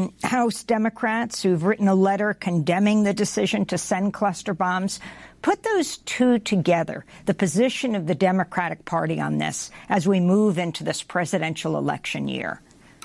House Democrats who've written a letter condemning the decision to send cluster bombs. Put those two together, the position of the Democratic Party on this as we move into this presidential election year.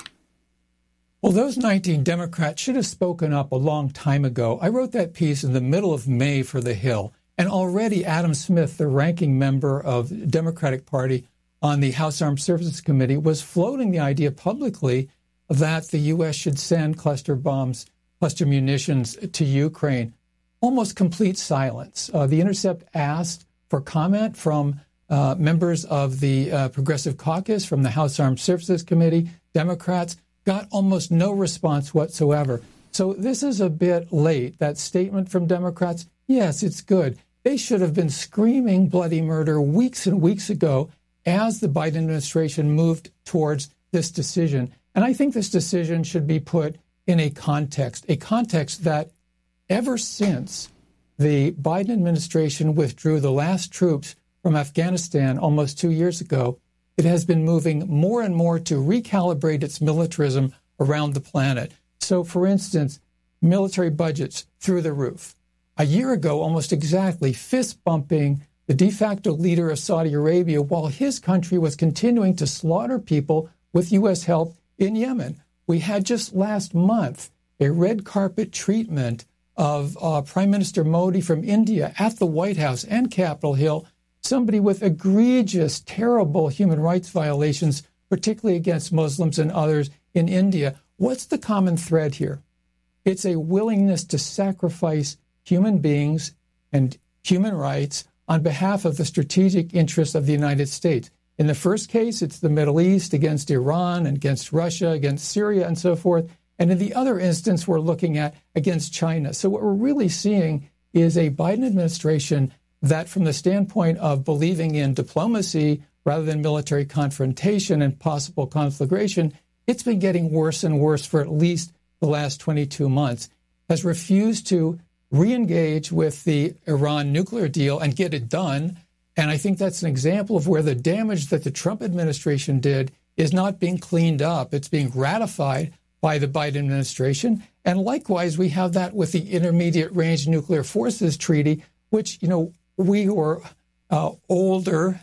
Well, those 19 Democrats should have spoken up a long time ago. I wrote that piece in the middle of May for The Hill, and already Adam Smith, the ranking member of the Democratic Party on the House Armed Services Committee, was floating the idea publicly that the U.S. should send cluster bombs, cluster munitions to Ukraine. Almost complete silence. The Intercept asked for comment from members of the Progressive Caucus, from the House Armed Services Committee, Democrats, got almost no response whatsoever. So this is a bit late. That statement from Democrats, yes, it's good. They should have been screaming bloody murder weeks and weeks ago as the Biden administration moved towards this decision. And I think this decision should be put in a context that ever since the Biden administration withdrew the last troops from Afghanistan almost 2 years ago, it has been moving more and more to recalibrate its militarism around the planet. So, for instance, military budgets through the roof. A year ago, almost exactly, fist-bumping the de facto leader of Saudi Arabia while his country was continuing to slaughter people with U.S. help in Yemen. We had just last month a red carpet treatment of Prime Minister Modi from India at the White House and Capitol Hill, somebody with egregious, terrible human rights violations, particularly against Muslims and others in India. What's the common thread here? It's a willingness to sacrifice human beings and human rights on behalf of the strategic interests of the United States. In the first case, it's the Middle East against Iran, against Russia, against Syria, and so forth. And in the other instance, we're looking at against China. So what we're really seeing is a Biden administration that, from the standpoint of believing in diplomacy rather than military confrontation and possible conflagration, it's been getting worse and worse for at least the last 22 months, has refused to re-engage with the Iran nuclear deal and get it done. And I think that's an example of where the damage that the Trump administration did is not being cleaned up. It's being ratified by the Biden administration. And likewise, we have that with the Intermediate Range Nuclear Forces Treaty, which, we who are older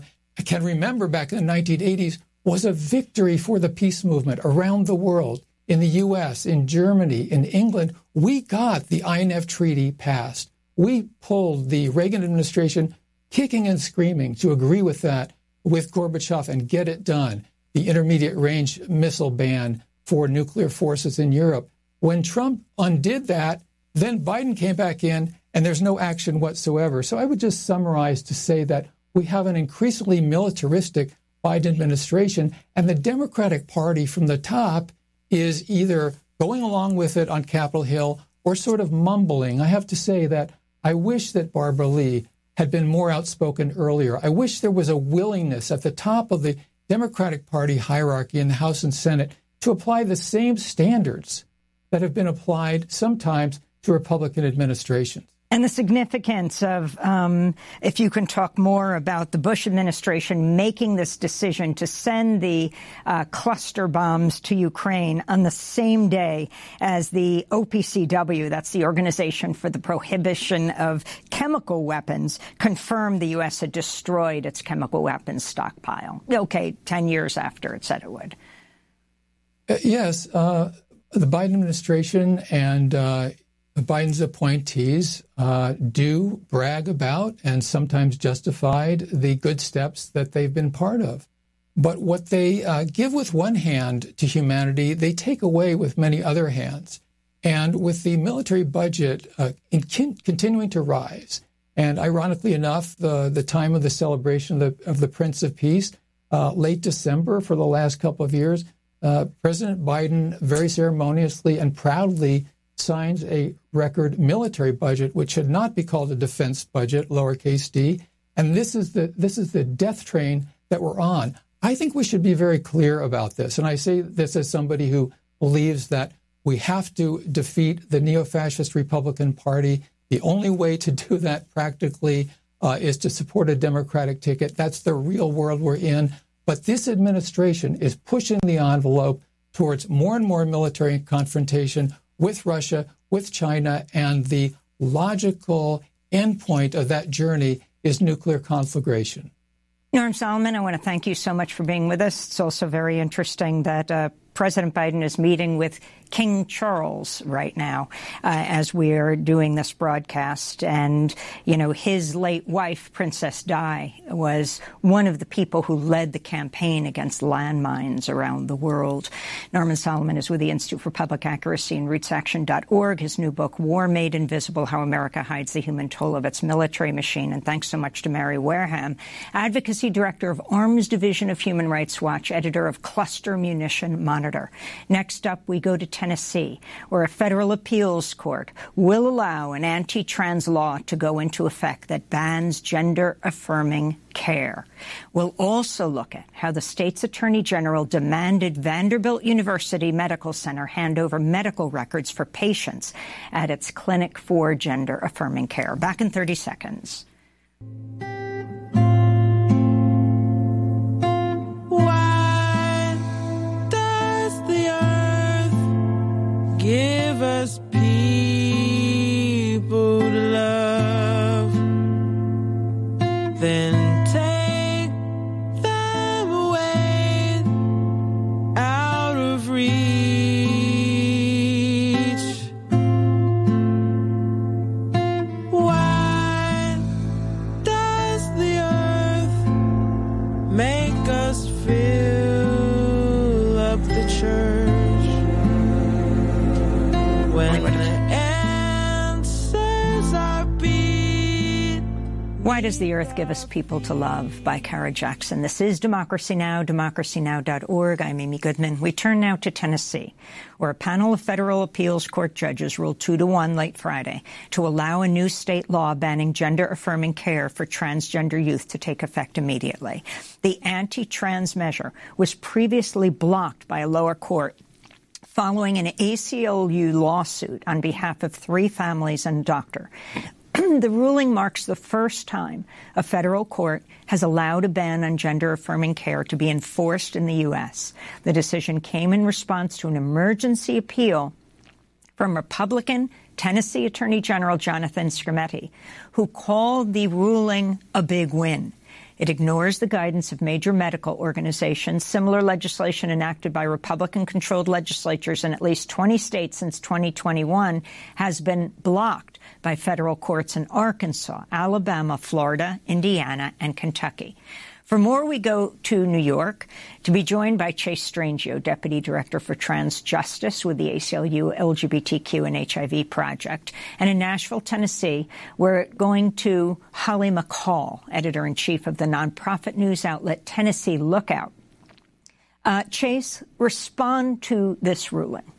can remember back in the 1980s was a victory for the peace movement around the world. In the U.S., in Germany, in England, we got the INF Treaty passed. We pulled the Reagan administration kicking and screaming to agree with that with Gorbachev and get it done. The intermediate range missile ban for nuclear forces in Europe. When Trump undid that, then Biden came back in and there's no action whatsoever. So I would just summarize to say that we have an increasingly militaristic Biden administration, and the Democratic Party from the top is either going along with it on Capitol Hill or sort of mumbling. I have to say that I wish that Barbara Lee had been more outspoken earlier. I wish there was a willingness at the top of the Democratic Party hierarchy in the House and Senate to apply the same standards that have been applied sometimes to Republican administrations. And the significance of, if you can talk more about the Bush administration making this decision to send the cluster bombs to Ukraine on the same day as the OPCW, that's the Organization for the Prohibition of Chemical Weapons, confirmed the U.S. had destroyed its chemical weapons stockpile. Okay, 10 years after it said it would. Yes, the Biden administration and Biden's appointees do brag about and sometimes justified the good steps that they've been part of. But what they give with one hand to humanity, they take away with many other hands. And with the military budget continuing to rise, and ironically enough, the time of the celebration of the Prince of Peace, late December for the last couple of years, President Biden very ceremoniously and proudly signs a record military budget, which should not be called a defense budget, lowercase d. And this is the death train that we're on. I think we should be very clear about this. And I say this as somebody who believes that we have to defeat the neo-fascist Republican Party. The only way to do that practically is to support a Democratic ticket. That's the real world we're in. But this administration is pushing the envelope towards more and more military confrontation with Russia, with China, and the logical endpoint of that journey is nuclear conflagration. Norm Solomon, I want to thank you so much for being with us. It's also very interesting that President Biden is meeting with King Charles right now as we are doing this broadcast. And, you know, his late wife, Princess Di, was one of the people who led the campaign against landmines around the world. Norman Solomon is with the Institute for Public Accuracy and RootsAction.org. His new book, War Made Invisible, How America Hides the Human Toll of Its Military Machine. And thanks so much to Mary Wareham, Advocacy Director of Arms Division of Human Rights Watch, editor of Cluster Munition Monitor. Next up, we go to Tennessee, where a federal appeals court will allow an anti-trans law to go into effect that bans gender-affirming care. We'll also look at how the state's attorney general demanded Vanderbilt University Medical Center hand over medical records for patients at its clinic for gender-affirming care. Back in 30 seconds. Give us people to love, then take them away out of reach. Why does the earth make us fill up the church? Why Does the Earth Give Us People to Love? By Kara Jackson. This is Democracy Now!, democracynow.org. I'm Amy Goodman. We turn now to Tennessee, where a panel of federal appeals court judges ruled 2-1 late Friday to allow a new state law banning gender-affirming care for transgender youth to take effect immediately. The anti-trans measure was previously blocked by a lower court following an ACLU lawsuit on behalf of 3 families and a doctor. The ruling marks the first time a federal court has allowed a ban on gender-affirming care to be enforced in the U.S. The decision came in response to an emergency appeal from Republican Tennessee Attorney General Jonathan Skrmetti, who called the ruling a big win. It ignores the guidance of major medical organizations. Similar legislation enacted by Republican-controlled legislatures in at least 20 states since 2021 has been blocked by federal courts in Arkansas, Alabama, Florida, Indiana, and Kentucky. For more, we go to New York to be joined by Chase Strangio, Deputy Director for Trans Justice with the ACLU LGBTQ and HIV Project. And in Nashville, Tennessee, we're going to Holly McCall, Editor-in-Chief of the nonprofit news outlet Tennessee Lookout. Chase, respond to this ruling.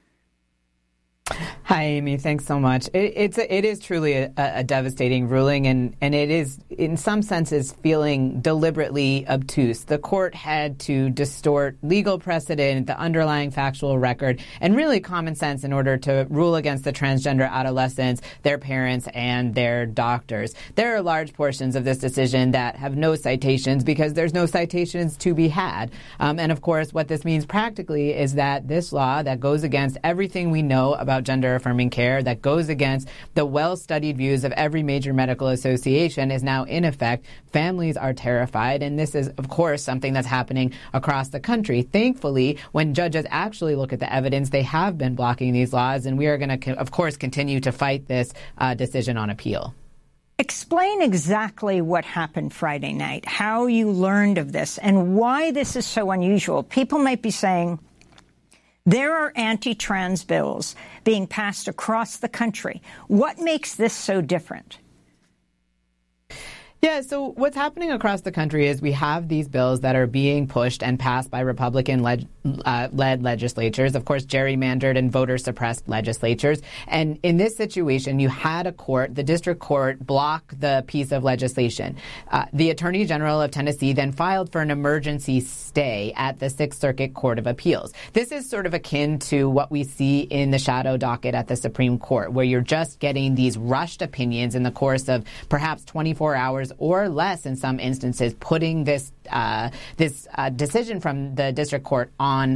Hi, Amy. Thanks so much. It is truly a devastating ruling, and it is, in some senses, feeling deliberately obtuse. The court had to distort legal precedent, the underlying factual record, and really common sense in order to rule against the transgender adolescents, their parents, and their doctors. There are large portions of this decision that have no citations because there's no citations to be had. And, of course, what this means practically is that this law that goes against everything we know about gender-affirming care, that goes against the well-studied views of every major medical association, is now in effect. Families are terrified, and this is, of course, something that's happening across the country. Thankfully, when judges actually look at the evidence, they have been blocking these laws, and we are going to, of course, continue to fight this decision on appeal. Explain exactly what happened Friday night, how you learned of this, and why this is so unusual. People might be saying, there are anti-trans bills being passed across the country. What makes this so different? Yeah, so what's happening across the country is we have these bills that are being pushed and passed by Republican-led legislatures, of course, gerrymandered and voter-suppressed legislatures. And in this situation, you had a court, the district court, block the piece of legislation. The Attorney General of Tennessee then filed for an emergency stay at the Sixth Circuit Court of Appeals. This is sort of akin to what we see in the shadow docket at the Supreme Court, where you're just getting these rushed opinions in the course of perhaps 24 hours or less in some instances, putting this decision from the district court on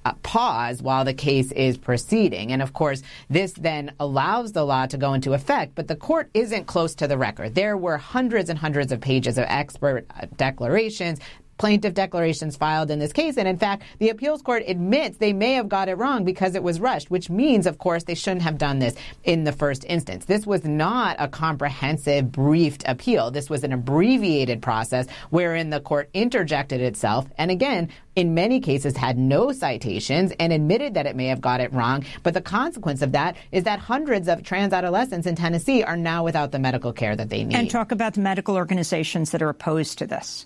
pause while the case is proceeding. And of course, this then allows the law to go into effect, but the court isn't close to the record. There were hundreds and hundreds of pages of expert declarations, plaintiff declarations filed in this case. And in fact, the appeals court admits they may have got it wrong because it was rushed, which means, of course, they shouldn't have done this in the first instance. This was not a comprehensive, briefed appeal. This was an abbreviated process wherein the court interjected itself. And again, in many cases had no citations and admitted that it may have got it wrong. But the consequence of that is that hundreds of trans adolescents in Tennessee are now without the medical care that they need. And talk about the medical organizations that are opposed to this.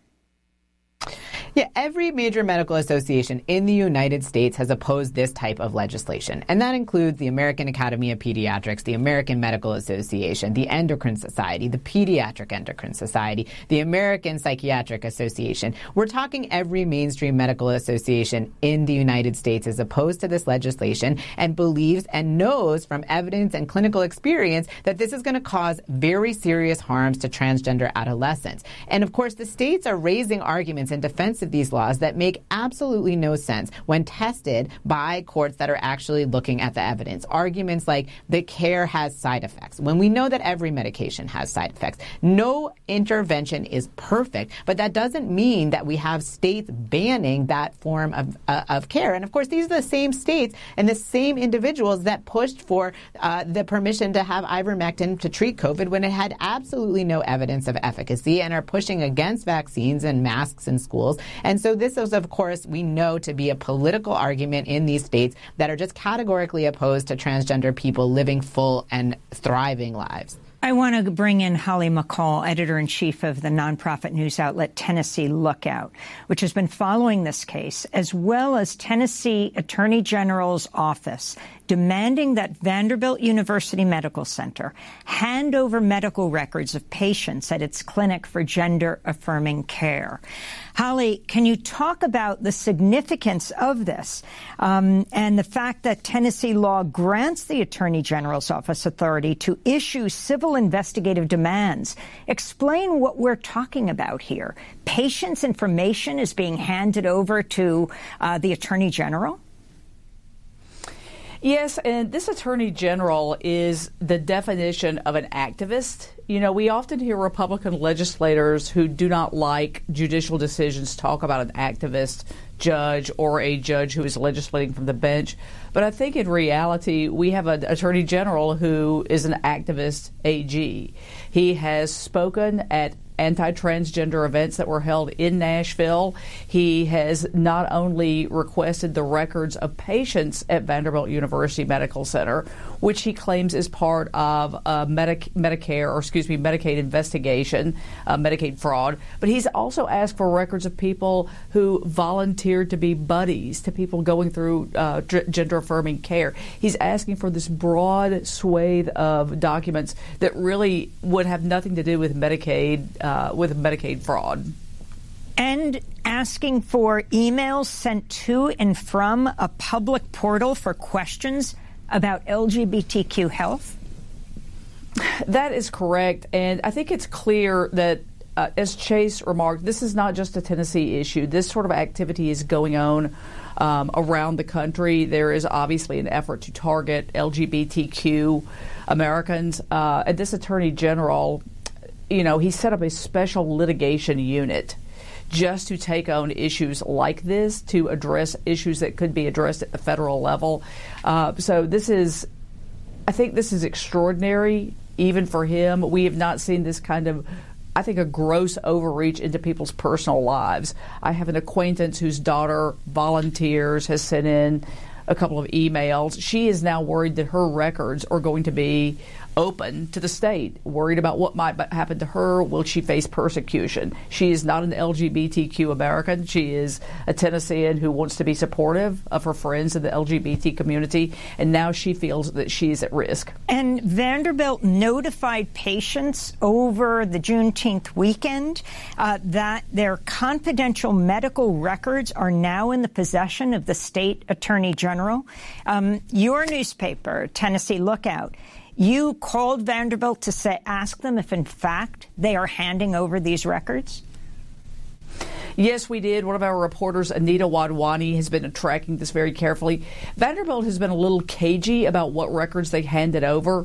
Yeah, every major medical association in the United States has opposed this type of legislation. And that includes the American Academy of Pediatrics, the American Medical Association, the Endocrine Society, the Pediatric Endocrine Society, the American Psychiatric Association. We're talking every mainstream medical association in the United States is opposed to this legislation and believes and knows from evidence and clinical experience that this is going to cause very serious harms to transgender adolescents. And of course, the states are raising arguments in defense of these laws that make absolutely no sense when tested by courts that are actually looking at the evidence. Arguments like the care has side effects, when we know that every medication has side effects. No intervention is perfect, but that doesn't mean that we have states banning that form of care. And of course, these are the same states and the same individuals that pushed for the permission to have ivermectin to treat COVID when it had absolutely no evidence of efficacy and are pushing against vaccines and masks in schools. And so this is, of course, we know to be a political argument in these states that are just categorically opposed to transgender people living full and thriving lives. I want to bring in Holly McCall, editor-in-chief of the nonprofit news outlet Tennessee Lookout, which has been following this case, as well as Tennessee Attorney General's office demanding that Vanderbilt University Medical Center hand over medical records of patients at its clinic for gender-affirming care. Holly, can you talk about the significance of this and the fact that Tennessee law grants the Attorney General's office authority to issue civil investigative demands? Explain what we're talking about here. Patients' information is being handed over to the Attorney General? Yes, and this Attorney General is the definition of an activist. You know, we often hear Republican legislators who do not like judicial decisions talk about an activist judge or a judge who is legislating from the bench. But I think in reality, we have an Attorney General who is an activist AG. He has spoken at anti-transgender events that were held in Nashville. He has not only requested the records of patients at Vanderbilt University Medical Center, which he claims is part of a Medicaid investigation, Medicaid fraud, but he's also asked for records of people who volunteered to be buddies to people going through gender-affirming care. He's asking for this broad swathe of documents that really would have nothing to do with Medicaid fraud. And asking for emails sent to and from a public portal for questions about LGBTQ health? That is correct. And I think it's clear that, as Chase remarked, this is not just a Tennessee issue. This sort of activity is going on around the country. There is obviously an effort to target LGBTQ Americans. And this Attorney General, you know, he set up a special litigation unit just to take on issues like this, to address issues that could be addressed at the federal level. So I think this is extraordinary, even for him. We have not seen this kind of, I think, a gross overreach into people's personal lives. I have an acquaintance whose daughter volunteers, has sent in a couple of emails. She is now worried that her records are going to be open to the state, worried about what might happen to her. Will she face persecution? She is not an LGBTQ American. She is a Tennessean who wants to be supportive of her friends in the LGBT community, and now she feels that she is at risk. And Vanderbilt notified patients over the Juneteenth weekend that their confidential medical records are now in the possession of the state attorney general. Your newspaper, Tennessee Lookout, you called Vanderbilt to ask them if, in fact, they are handing over these records? Yes, we did. One of our reporters, Anita Wadwani, has been tracking this very carefully. Vanderbilt has been a little cagey about what records they handed over.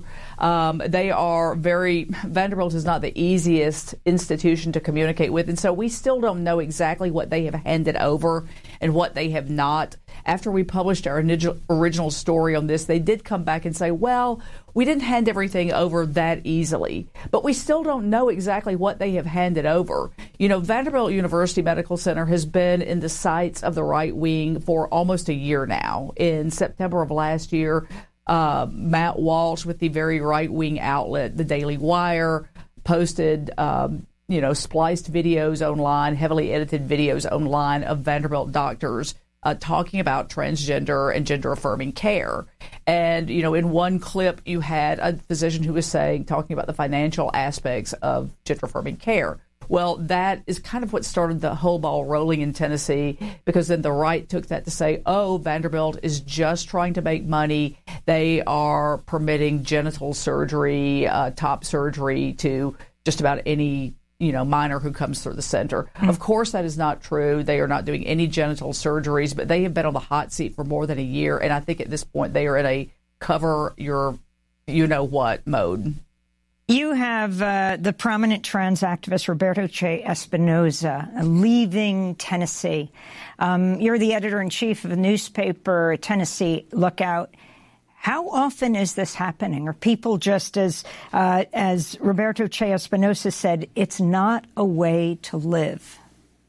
Vanderbilt is not the easiest institution to communicate with, and so we still don't know exactly what they have handed over and what they have not. After we published our original story on this, they did come back and say, well, we didn't hand everything over that easily, but we still don't know exactly what they have handed over. You know, Vanderbilt University Medical Center has been in the sights of the right wing for almost a year now. In September of last year, Matt Walsh with the very right-wing outlet, the Daily Wire, posted spliced videos online, heavily edited videos online of Vanderbilt doctors talking about transgender and gender-affirming care. And, you know, in one clip, you had a physician who was talking about the financial aspects of gender-affirming care. Well, that is kind of what started the whole ball rolling in Tennessee, because then the right took that to say, oh, Vanderbilt is just trying to make money. They are permitting genital surgery, top surgery to just about any minor who comes through the center. Mm-hmm. Of course, that is not true. They are not doing any genital surgeries, but they have been on the hot seat for more than a year. And I think at this point they are in a cover your you-know-what mode. You have the prominent trans activist Roberto Che Espinoza leaving Tennessee. You're the editor-in-chief of the newspaper Tennessee Lookout. How often is this happening? Are people just, as Roberto Che Espinoza said, it's not a way to live?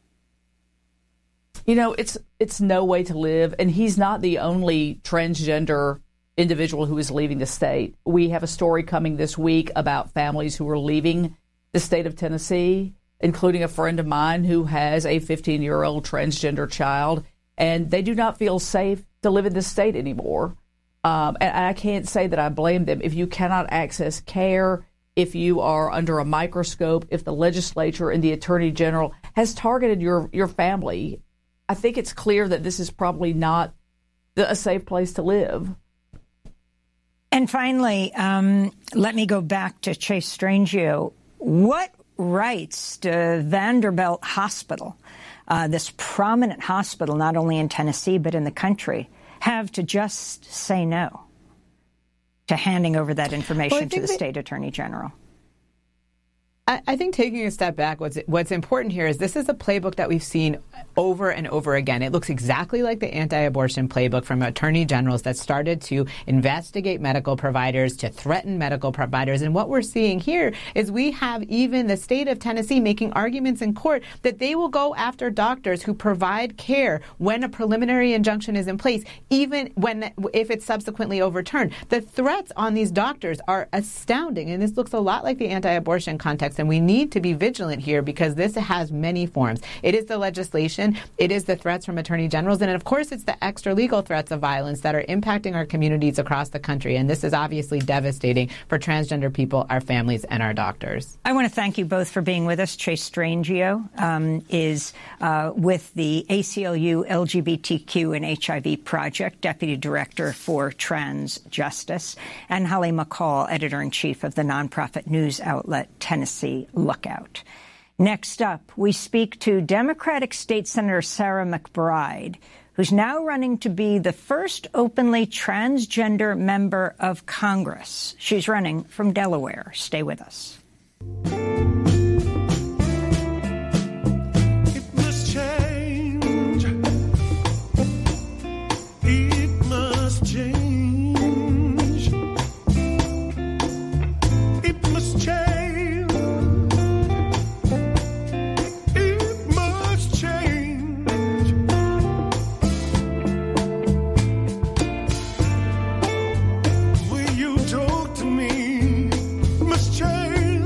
You know, it's no way to live, and he's not the only transgender individual who is leaving the state. We have a story coming this week about families who are leaving the state of Tennessee, including a friend of mine who has a 15-year-old transgender child, and they do not feel safe to live in this state anymore. And I can't say that I blame them. If you cannot access care, if you are under a microscope, if the legislature and the attorney general has targeted your family, I think it's clear that this is probably not a safe place to live. And finally, let me go back to Chase Strangio. What rights does Vanderbilt Hospital, this prominent hospital not only in Tennessee but in the country, have to just say no to handing over that information to the state attorney general? I think taking a step back, what's important here is this is a playbook that we've seen over and over again. It looks exactly like the anti-abortion playbook from attorney generals that started to investigate medical providers, to threaten medical providers. And what we're seeing here is we have even the state of Tennessee making arguments in court that they will go after doctors who provide care when a preliminary injunction is in place, even if it's subsequently overturned. The threats on these doctors are astounding, and this looks a lot like the anti-abortion context. And we need to be vigilant here because this has many forms. It is the legislation, it is the threats from attorney generals, and of course it's the extra legal threats of violence that are impacting our communities across the country. And this is obviously devastating for transgender people, our families, and our doctors. I want to thank you both for being with us. Chase Strangio is with the ACLU LGBTQ and HIV Project, Deputy Director for Trans Justice, and Holly McCall, Editor-in-Chief of the nonprofit news outlet Tennessee Lookout. Next up, we speak to Democratic State Senator Sarah McBride, who's now running to be the first openly transgender member of Congress. She's running from Delaware. Stay with us. Change.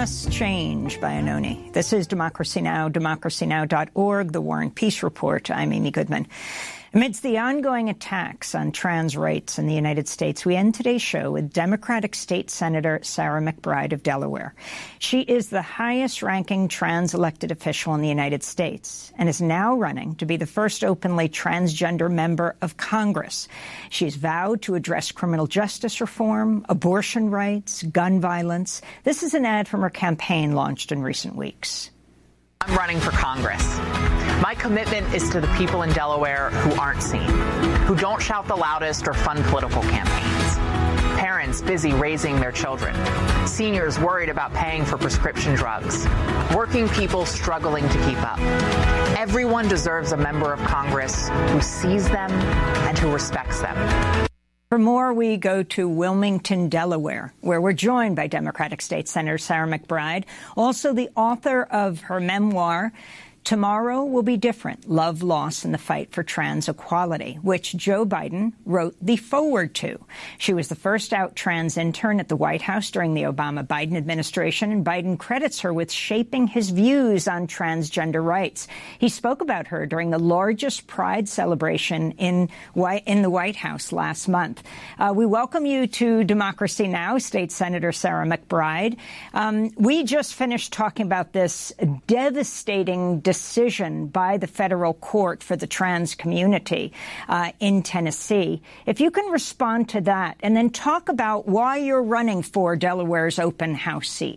Must Change by Anoni. This is Democracy Now!, democracynow.org, The War and Peace Report. I'm Amy Goodman. Amidst the ongoing attacks on trans rights in the United States, we end today's show with Democratic State Senator Sarah McBride of Delaware. She is the highest-ranking trans elected official in the United States and is now running to be the first openly transgender member of Congress. She's vowed to address criminal justice reform, abortion rights, gun violence. This is an ad from her campaign launched in recent weeks. I'm running for Congress. My commitment is to the people in Delaware who aren't seen, who don't shout the loudest or fund political campaigns. Parents busy raising their children, seniors worried about paying for prescription drugs, working people struggling to keep up. Everyone deserves a member of Congress who sees them and who respects them. For more, we go to Wilmington, Delaware, where we're joined by Democratic State Senator Sarah McBride, also the author of her memoir, Tomorrow Will Be Different, Love, Loss, and the Fight for Trans Equality, which Joe Biden wrote the foreword to. She was the first out trans intern at the White House during the Obama-Biden administration, and Biden credits her with shaping his views on transgender rights. He spoke about her during the largest Pride celebration in the White House last month. We welcome you to Democracy Now!, State Senator Sarah McBride. We just finished talking about this devastating decision by the federal court for the trans community in Tennessee. If you can respond to that and then talk about why you're running for Delaware's open House seat.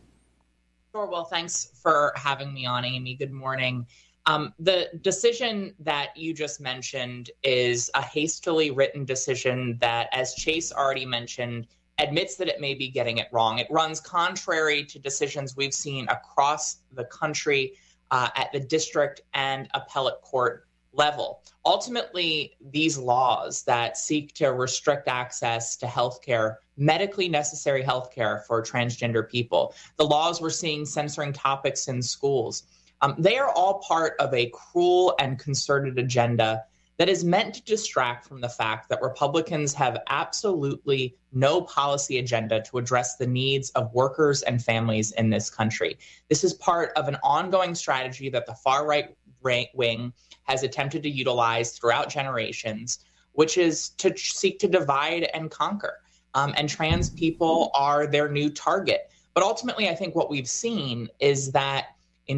Sure. Well, thanks for having me on, Amy. Good morning. The decision that you just mentioned is a hastily written decision that, as Chase already mentioned, admits that it may be getting it wrong. It runs contrary to decisions we've seen across the country at the district and appellate court level. Ultimately, these laws that seek to restrict access to healthcare, medically necessary healthcare for transgender people, the laws we're seeing censoring topics in schools, they are all part of a cruel and concerted agenda that is meant to distract from the fact that Republicans have absolutely no policy agenda to address the needs of workers and families in this country. This is part of an ongoing strategy that the far-right wing has attempted to utilize throughout generations, which is to seek to divide and conquer. And trans people are their new target. But ultimately, I think what we've seen is that in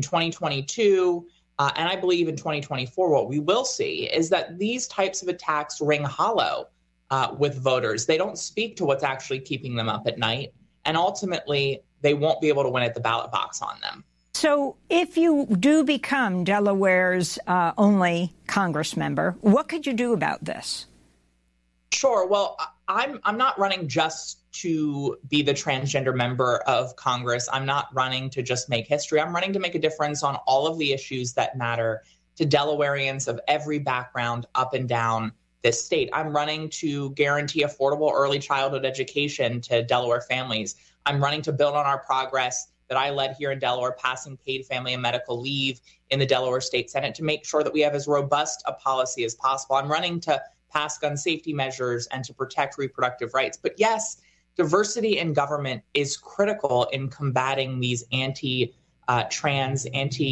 2022, and I believe in 2024, what we will see is that these types of attacks ring hollow with voters. They don't speak to what's actually keeping them up at night. And ultimately, they won't be able to win at the ballot box on them. So if you do become Delaware's only Congress member, what could you do about this? Sure. Well, I'm not running just to be the transgender member of Congress. I'm not running to just make history. I'm running to make a difference on all of the issues that matter to Delawareans of every background up and down this state. I'm running to guarantee affordable early childhood education to Delaware families. I'm running to build on our progress that I led here in Delaware, passing paid family and medical leave in the Delaware State Senate to make sure that we have as robust a policy as possible. I'm running to pass gun safety measures and to protect reproductive rights. But yes, diversity in government is critical in combating these anti-trans,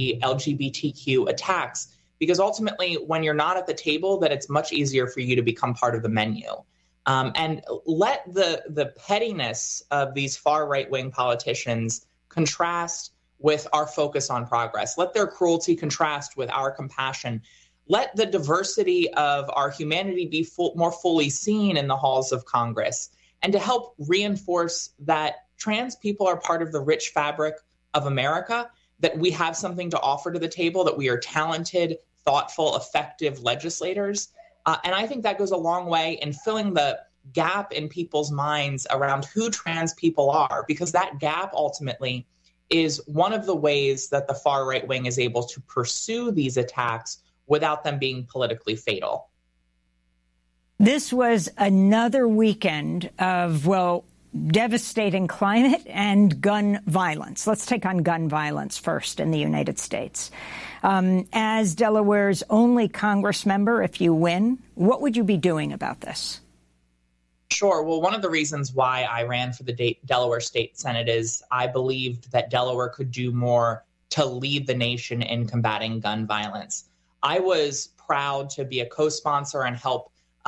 anti-LGBTQ attacks, because ultimately, when you're not at the table, that it's much easier for you to become part of the menu. And let the pettiness of these far right-wing politicians contrast with our focus on progress. Let their cruelty contrast with our compassion. Let the diversity of our humanity be more fully seen in the halls of Congress, and to help reinforce that trans people are part of the rich fabric of America, that we have something to offer to the table, that we are talented, thoughtful, effective legislators. And I think that goes a long way in filling the gap in people's minds around who trans people are, because that gap ultimately is one of the ways that the far right wing is able to pursue these attacks without them being politically fatal. This was another weekend of, well, devastating climate and gun violence. Let's take on gun violence first in the United States. As Delaware's only Congress member, if you win, what would you be doing about this? Sure. Well, one of the reasons why I ran for the Delaware State Senate is I believed that Delaware could do more to lead the nation in combating gun violence. I was proud to be a co-sponsor and help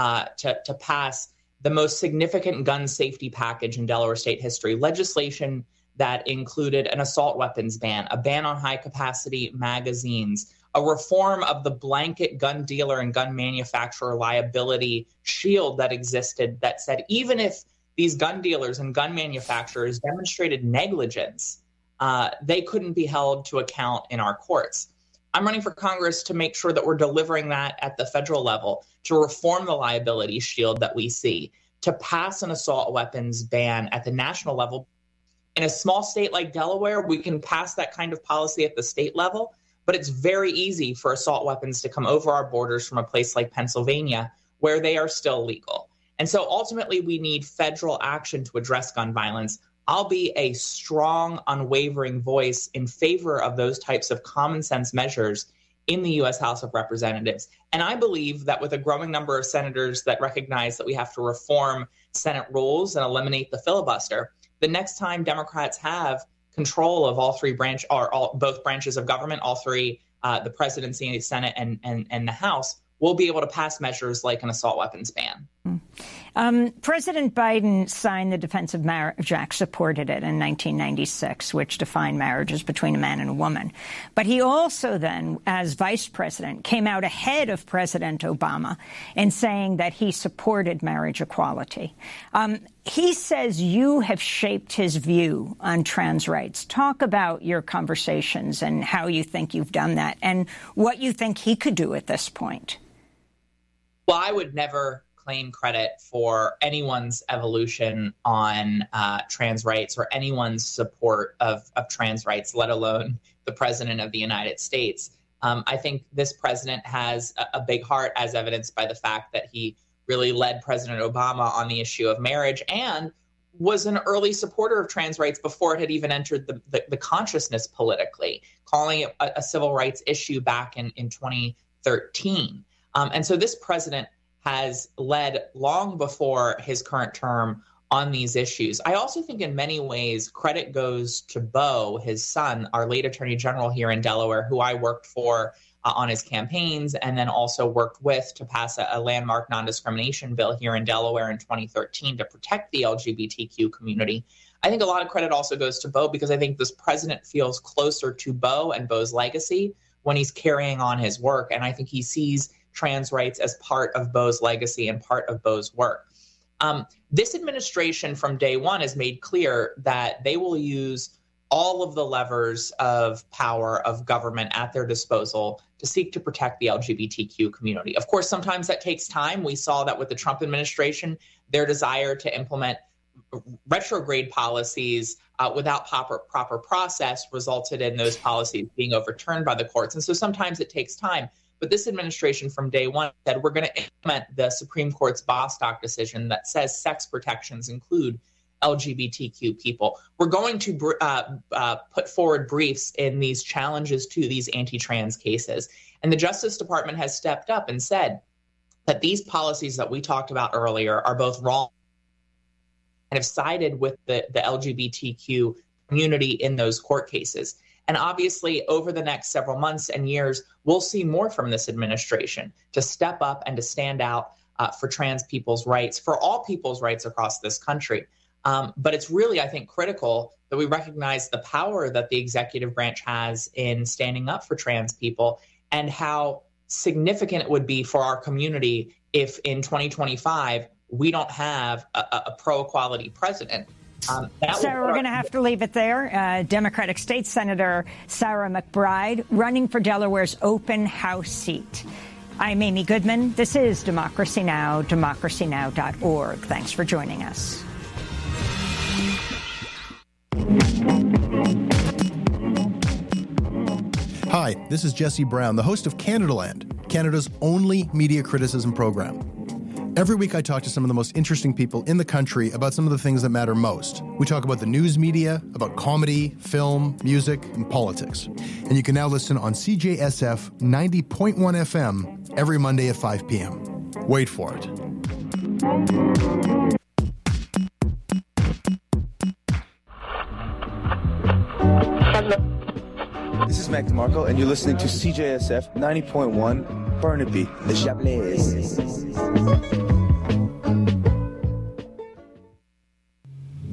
to pass the most significant gun safety package in Delaware state history, legislation that included an assault weapons ban, a ban on high-capacity magazines, a reform of the blanket gun dealer and gun manufacturer liability shield that existed that said even if these gun dealers and gun manufacturers demonstrated negligence, they couldn't be held to account in our courts. I'm running for Congress to make sure that we're delivering that at the federal level, to reform the liability shield that we see, to pass an assault weapons ban at the national level. In a small state like Delaware, we can pass that kind of policy at the state level, but it's very easy for assault weapons to come over our borders from a place like Pennsylvania, where they are still legal. And so ultimately, we need federal action to address gun violence. I'll be a strong, unwavering voice in favor of those types of common sense measures in the U.S. House of Representatives. And I believe that with a growing number of senators that recognize that we have to reform Senate rules and eliminate the filibuster, the next time Democrats have control of both branches of government, all three, the presidency, the Senate, and the House, we'll be able to pass measures like an assault weapons ban. President Biden signed the Defense of Marriage Act, supported it in 1996, which defined marriages between a man and a woman. But he also then, as vice president, came out ahead of President Obama in saying that he supported marriage equality. He says you have shaped his view on trans rights. Talk about your conversations and how you think you've done that and what you think he could do at this point. Well, I would never claim credit for anyone's evolution on trans rights or anyone's support of trans rights, let alone the president of the United States. I think this president has a big heart, as evidenced by the fact that he really led President Obama on the issue of marriage and was an early supporter of trans rights before it had even entered the consciousness politically, calling it a civil rights issue back in 2013. And so this president has led long before his current term on these issues. I also think in many ways credit goes to Beau, his son, our late attorney general here in Delaware, who I worked for on his campaigns and then also worked with to pass a landmark non-discrimination bill here in Delaware in 2013 to protect the LGBTQ community. I think a lot of credit also goes to Beau because I think this president feels closer to Beau and Beau's legacy when he's carrying on his work. And I think he sees trans rights as part of Beau's legacy and part of Beau's work. This administration from day one has made clear that they will use all of the levers of power of government at their disposal to seek to protect the LGBTQ community. Of course, sometimes that takes time. We saw that with the Trump administration, their desire to implement retrograde policies without proper process resulted in those policies being overturned by the courts. And so sometimes it takes time. But this administration from day one said we're going to implement the Supreme Court's Bostock decision that says sex protections include LGBTQ people. We're going to put forward briefs in these challenges to these anti-trans cases. And the Justice Department has stepped up and said that these policies that we talked about earlier are both wrong and have sided with the LGBTQ community in those court cases. And obviously, over the next several months and years, we'll see more from this administration to step up and to stand out for trans people's rights, for all people's rights across this country. But it's really, I think, critical that we recognize the power that the executive branch has in standing up for trans people and how significant it would be for our community if in 2025 we don't have a pro-equality president. Sarah, we're going to have to leave it there. Democratic State Senator Sarah McBride running for Delaware's open House seat. I'm Amy Goodman. This is Democracy Now!, democracynow.org. Thanks for joining us. Hi, this is Jesse Brown, the host of Canadaland, Canada's only media criticism program. Every week I talk to some of the most interesting people in the country about some of the things that matter most. We talk about the news media, about comedy, film, music, and politics. And you can now listen on CJSF 90.1 FM every Monday at 5 p.m. Wait for it. Mac DeMarco, and you're listening to CJSF 90.1 Burnaby, the Chablis.